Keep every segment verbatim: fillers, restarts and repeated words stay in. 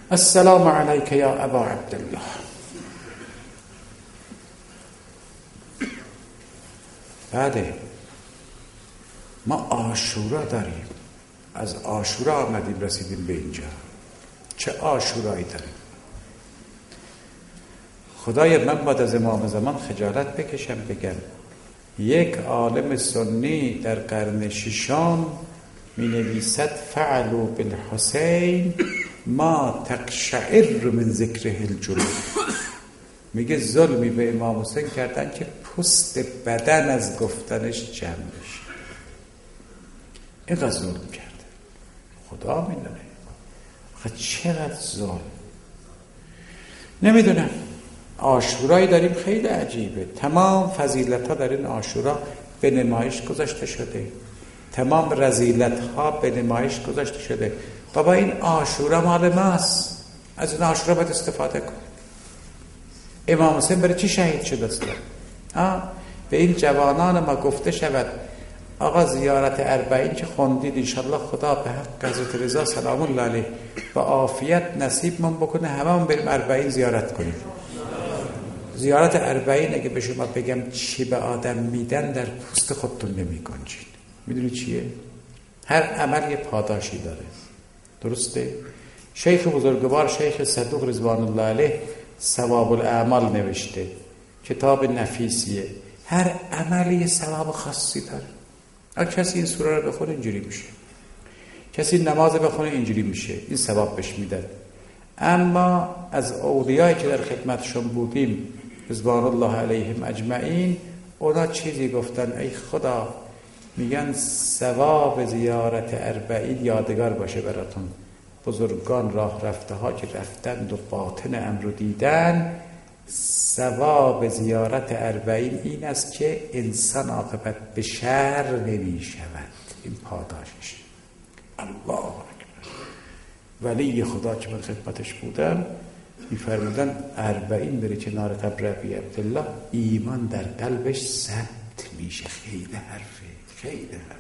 السلام علیک یا ابا عبدالله. بله، ما عاشورا داریم، از عاشورا آمدیم رسیدیم به اینجا. چه عاشورایی داریم؟ خدای من باید از امام زمان خجالت بکشم بگم یک عالم سنی در قرن ششم می نویسد فعلوا بالحسین ما تقشعر من ذکره الجلود. میگه ظلمی به امام حسین کردن که پوست بدن از گفتنش جمع بشه. اینقدر ظلم کرده، خدا میدونه. آخه چقدر ظلم. نمیدونم. عاشورایی داریم خیلی عجیبه. تمام فضیلت ها در این عاشورا به نمایش گذاشته شده، تمام رذیلت ها به نمایش گذاشته شده. بابا این عاشورا مال ماست، از این عاشورا باید استفاده کن. امام حسین برای چی شهید شد اصلا؟ آه به این جوانان ما گفته شود آقا زیارت اربعین که خوندید انشالله خدا به حق حضرت رضا سلام الله علیه با عافیت نصیب من بکنه همه هم بریم اربعین زیارت کنیم. زیارت اربعین اگه به شما بگم چی به آدم میدن در پوست خودتون نمی گنجید. میدونی چیه؟ هر عمل یه پاداشی داره، درسته؟ شیخ بزرگوار شیخ صدوق رضوان الله علیه ثواب الاعمال نوشته، کتاب نفیسیه. هر عملی یه ثواب خاصی داره. اگه کسی این سوره رو بخونه اینجوری میشه، کسی نماز بخونه اینجوری میشه، این ثواب بهش میدن. اما از اولیایی که در خدمتشون بودیم رضوان الله علیهم اجمعین، اونا چیزی گفتن ای خدا، میگن ثواب زیارت اربعین یادگار باشه براتون. بزرگان راه رفته ها که رفتند و باطن امر رو دیدن، ثواب زیارت اربعین این است که انسان عاقبت به شر نمی شود. این پاداشش. الله اکبر. ولی خدا که من خدمتش بودم میفرمودن اربعین بری کنار قبر ابی عبدالله ایمان در قلبش ثبت میشه. خیلی حرفه، خیلی حرفه.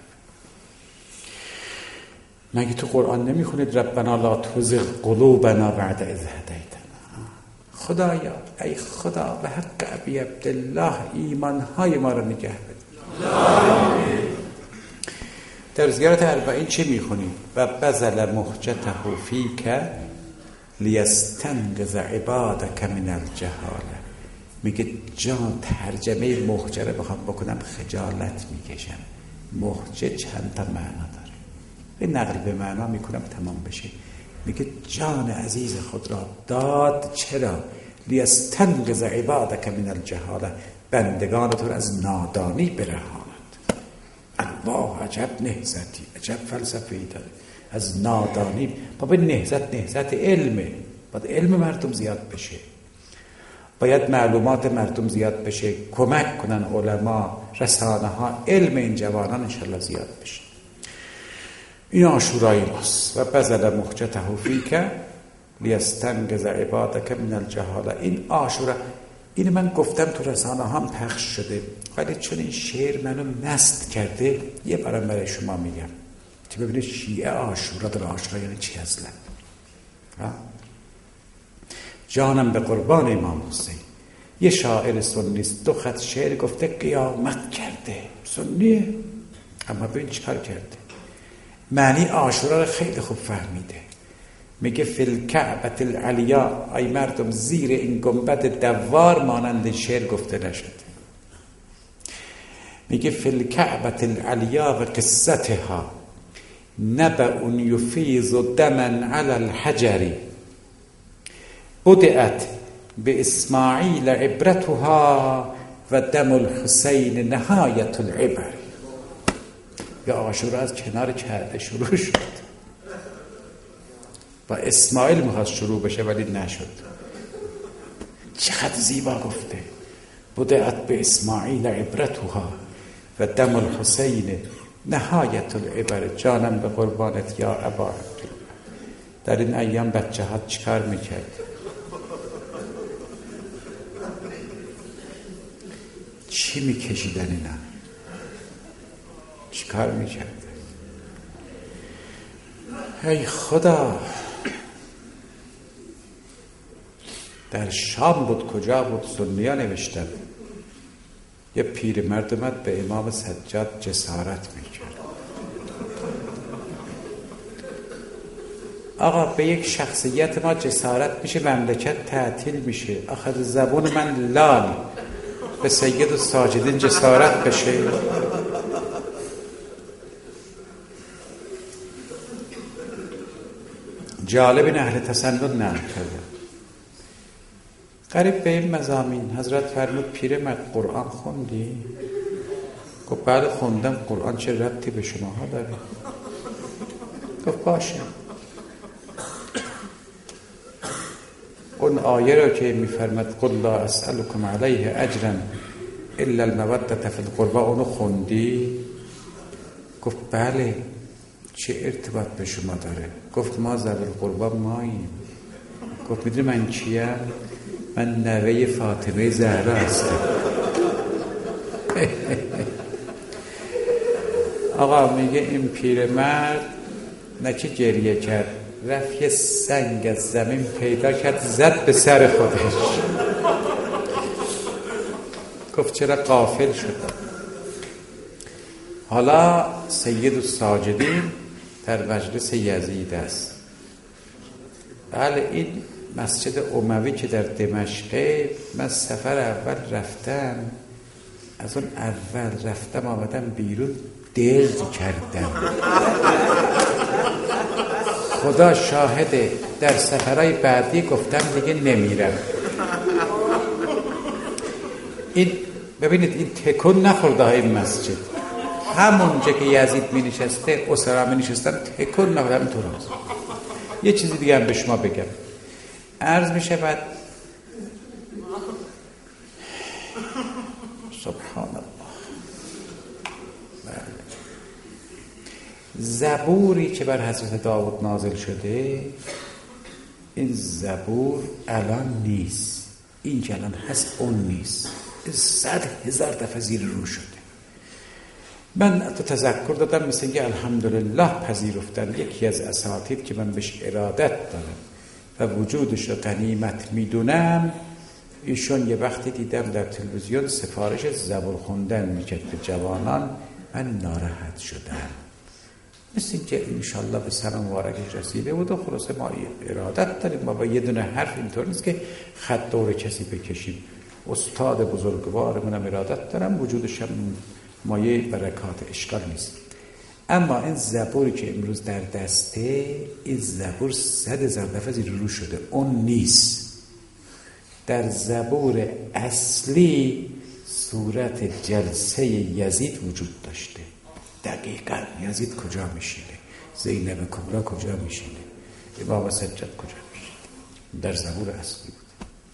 مگه تو قرآن نمیخونید ربنا لا تزغ قلوبنا بعد اذ هدیتنا؟ خدایا ای خدا به حق ابی عبدالله ایمانهای ما رو نگه بده. در زیارت اربعین چه میخونید؟ و بذل مهجته فیک لیستنقذ عبادک من الجهاله. میگه جان ترجمه مهجه رو بخوام بکنم خجالت میکشم. مهجه چند تا معنا داره، این نقل به معنا میکنم تمام بشه. میگه جان عزیز خود را داد. چرا؟ لیستنقذ عبادک من الجهاله، بندگانتون از نادانی برهاند. الله، عجب نهضتی، عجب فلسفه‌ای داره. از نادانی. بابا نهضت نهضت علمه، باید علم مردم زیاد بشه، باید معلومات مردم زیاد بشه، کمک کنن علما، رسانه ها، علم این جوانان انشالله زیاد بشه. این عاشورای ماست. و بذل مهجته فیک لیستنقذ عبادک من الجهاله. این عاشورا، این من گفتم تو رسانه هم پخش شده، ولی چون این شعر منو مست کرده یه بارم برای شما میگم که ببینید شیعه عاشورا در عاشورا یعنی چی اصلا. جانم به قربان امام حسین. یه شاعر سنیست، دو خط شعر گفته قیامت کرده. سنیه اما ببین چیکار کرده. معنی عاشورا رو خیلی خوب فهمیده. میگه فی الکعبة العلیا، ای مردم زیر این گنبد دوار مانند شعر گفته نشده. میگه فی الکعبة العلیا و قصتها نبأ یفیض دما علی الحجر بدأت به اسماعیل عبرتها و دم الحسین نهایت العبر. یا عاشورا از کنار کعبه شروع شد، با اسماعیل میخواست شروع بشه ولی نشد. چقدر زیبا گفته. بدأت به اسماعیل عبرتها و دم الحسین نهایت العبر. جانم به قربانت یا ابا عبدالله. در این ایام بچه ها چیکار میکرد؟ چی میکشیدن اینا؟ چیکار میکرد؟ ای خدا، در شام بود کجا بود سنی‌ها نوشتن یه پیرمرد اومد به امام سجاد جسارت میکرد. آقا به یک شخصیت ما جسارت میشه مملکت تعطیل میشه، آخر زبون من لال به سید الساجدین جسارت بشه. جالب این اهل تسنن نقل کرده. قریب به این مضامین حضرت فرمود پیرمرد قرآن خوندی؟ گفت بله خوندم. قرآن چه ربطی به شماها داره؟ گفت باشه. اون آیه رو که میفرماد قل لا اسألكم علیه اجرا الا المودة فی القربى اونو خوندی؟ گفت بله. چه ارتباط به شما داره؟ گفت ما ذوی القربی ماییم. گفت میدونی من کیم؟ من نوه فاطمه زهرا هستم. آقا میگه این پیرمرد نه که گریه کرد، رفت یه سنگ از زمین پیدا کرد زد به سر خودش. گفت چرا غافل شدم. حالا سید الساجدین در مجلس یزید است. بله این مسجد اموی که در دمشقه، من سفر اول رفتم، از اون اول رفتم آمدم بیرون دزد کردم. خدا شاهده در سفرهای بعدی گفتم دیگه نمیرم. این ببینید این تکون نخورده های مسجد، همونجا که یزید می نشسته اسرا می نشستن تکون نخورده. همینطور هست. یه چیزی دیگه هم به شما بگم. عرض می شود سبحان الله. زبوری که بر حضرت داوود نازل شده، این زبور الان نیست. این که الان هست اون نیست. صد هزار دفعه زیر رو شده. من تو تذکر دادم مثل که الحمدلله پذیرفتن یکی از اساتید که من بهش ارادت دارم و وجودش رو غنیمت میدونم، ایشون یه وقتی دیدم در تلویزیون سفارش زبور خوندن میکرد به جوانان، من ناراحت شدم. مثل که انشالله به سر مبارکش رسیده بود و خلاصه ما ارادت داریم. ما با یه دونه حرف اینطور نیست که خط دور کسی بکشیم. استاد بزرگوار منم ارادت دارم، وجودش هم مایه برکات اشکال نیست. اما این زبوری که امروز در دسته، این زبور صد هزار دفعه زیر رو شده، اون نیست. در زبور اصلی صورت جلسه یزید وجود داشته. دقیقاً یزید کجا میشینه، زینب کبرا کجا میشینه، امام سجاد کجا میشینه، در زبور اصلی بود.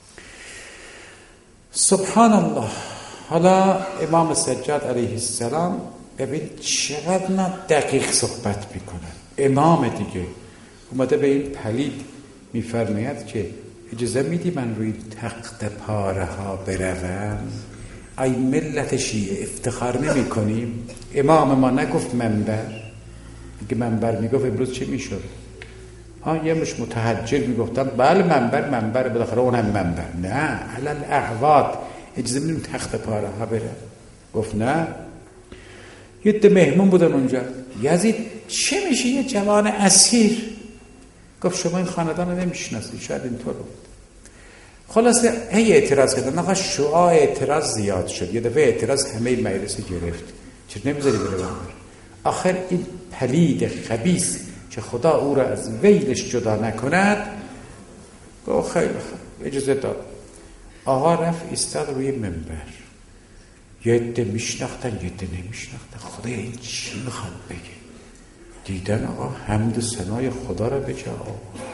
سبحان الله. حالا امام سجاد علیه السلام ببین چقدر نه دقیق صحبت میکنن. امام دیگه اومده به این پلید میفرماید که اجازه میدی من روی تخت پاره ها بروم؟ ای ملت شیعه افتخار نمی کنیم؟ امام ما نگفت منبر؟ اگه منبر میگفت امروز چی میشد؟ ها یه مش متحجر میگفتن بله منبر منبر بالاخره اون هم منبر. نه علل احواد اجازه میدیم تخت پاره ها برم؟ گفت نه. یه ده مهمون بودن اونجا. یزید چه میشه یه جوان اسیر؟ گفت شما این خاندان رو نمیشناسید، شاید اینطور بود. خلاصه هی اعتراض کردن. آقا شعاع اعتراض زیاد شد. یه دفعه اعتراض همه مجلس گرفت. چرا نمیذاری بره بره؟ آخر این پلید خبیث که خدا او را از ویلش جدا نکند، گفت خیلی خوب اجازه داد. آقا رفت ایستاد روی منبر. یه عده میشناختن یه عده نمیشناختن. خدا این چی میخواد بگه؟ دیدن آقا حمد و ثنای خدا را به جا آورد،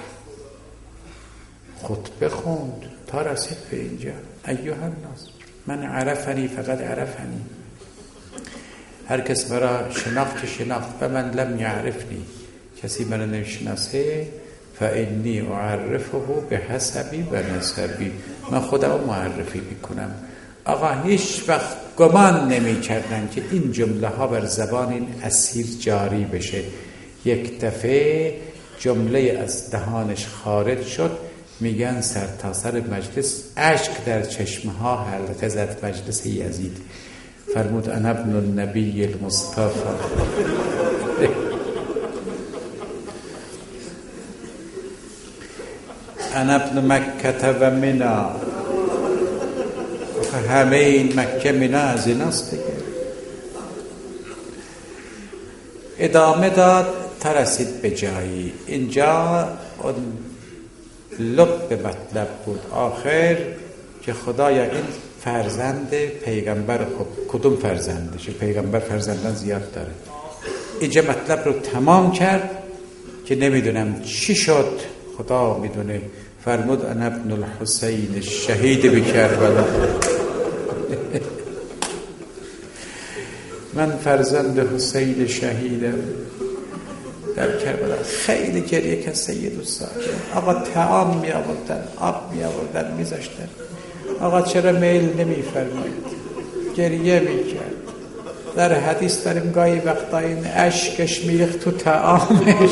خطبه خوند تا رسید به اینجا. ایها الناس من عرفنی فقط عرفنی، هر کس مرا شناخت شناخت و من لم یعرفنی، کسی مرا نشناسه فانی اعرفه به حسبی و نسبی، من خودم معرفی میکنم. آقا هیچ وقت گمان نمی کردن که این جمله ها بر زبان این اسیر جاری بشه. یک دفعه جمله از دهانش خارج شد، میگن سر تا سر مجلس اشک در چشمه ها حلقه زد مجلس یزید. فرمود انا ابن النبی المصطفى. انا ابن مکه و منا. همه این مکه منا از ایناست دیگه. ادامه داد تا رسید به جایی. اینجا اون لب به مطلب بود آخر که خدایا این فرزند پیغمبر، خب کدوم فرزندشه؟ پیغمبر فرزندان زیاد داره. اینجا مطلب رو تمام کرد که نمیدونم چی شد، خدا میدونه. فرمود انا ابن الحسین الشهید بکربلا. من فرزند حسین شهیدم در کربلا. خیلی گریه که سید الساکن. آقا طعام می آوردن، آب می آوردن میذاشتن. آقا چرا میل نمی فرمایید؟ گریه می کرد. در حدیث داریم گاهی وقتا این اشکش میریخت تو طعامش.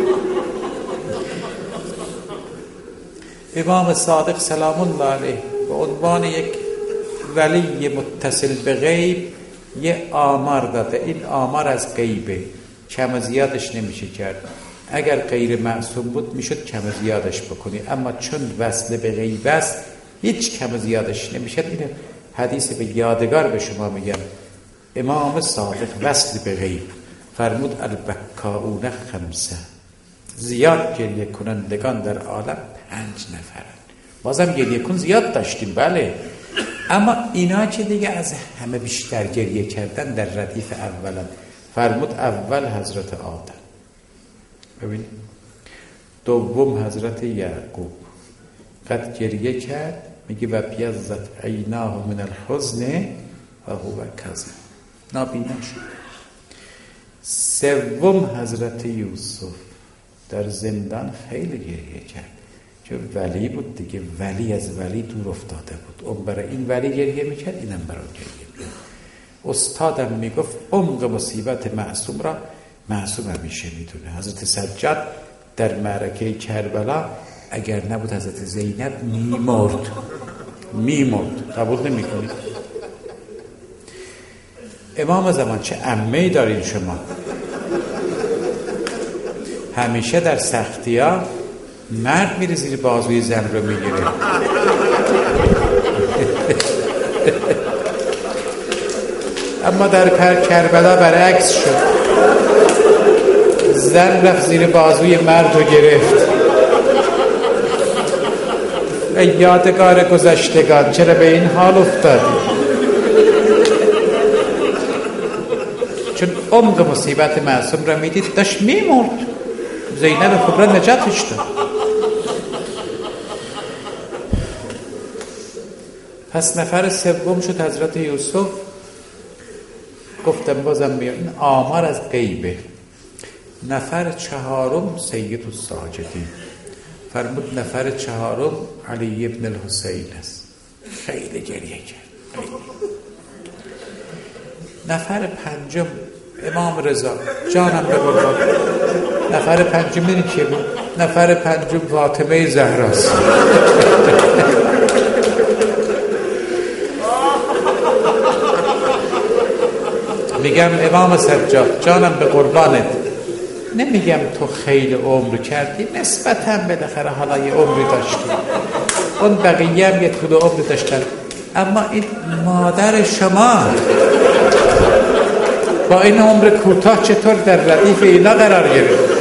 امام صادق سلام الله علیه به عنوان یک ولی متصل به غیب یه آمار داده. این آمار از غیبه، کم و زیادش نمیشه کرد. اگر غیر معصوم بود میشد کم و زیادش بکنی، اما چون وصل به غیب است هیچ کم و زیادش نمیشد. این حدیث به یادگار به شما میگم. امام صادق وصل به غیب فرمود البکاؤون خمسه. زیاد گریه کنندگان در عالم پنج نفرن. بازم گریه کن زیاد داشتیم بله، اما اینا که دیگه از همه بیشتر گریه کردن در ردیف اولا. فرمود اول حضرت آدم، ببینید. دوم حضرت یعقوب قد گریه کرد، میگه و بیضت عیناه من الحزن و هو کظیم، نابینا شد. سوم حضرت یوسف در زندان خیلی گریه کرد، چون ولی بود دیگه، ولی از ولی دور افتاده بود. اون برای این ولی گریه میکرد، اینم برای گریه میکرد. استادم میگفت عمق مصیبت معصوم را معصوم همیشه میدونه. حضرت سجاد در معرکه کربلا اگر نبود حضرت زینب میمرد میمرد. قبول نمیکنید؟ امام زمان چه عمه‌ای دارین شما؟ همیشه در سختی ها مرد میره زیر بازوی زن رو میگیره. اما در پر کربلا برعکس شد، زن رفت زیر بازوی مرد رو گرفت. ای یادگار گذشتگان چرا به این حال افتادی؟ چون عمق مصیبت معصوم را میدید داشت میمرد. زینب کبرا نجاتش داد. پس نفر سوم شد حضرت یوسف. گفتم بازم میاد این آمار از غیبه. نفر چهارم سید الساجدین. فرمود نفر چهارم علی ابن الحسین است. خیلی گریه کرد. خیلی. نفر پنجم امام رضا جانم به قربان. نفر پنجم این که بود؟ نفر پنجم فاطمه زهراست. میگم امام سجاد جانم به قربانت، نمیگم تو خیلی عمر کردی، نسبتاً بالاخره حالا یه عمری داشتی، اون بقیه هم یه طول عمر داشتن، اما این مادر شما با این عمر کوتاه چطور در ردیف اینا قرار گرفت؟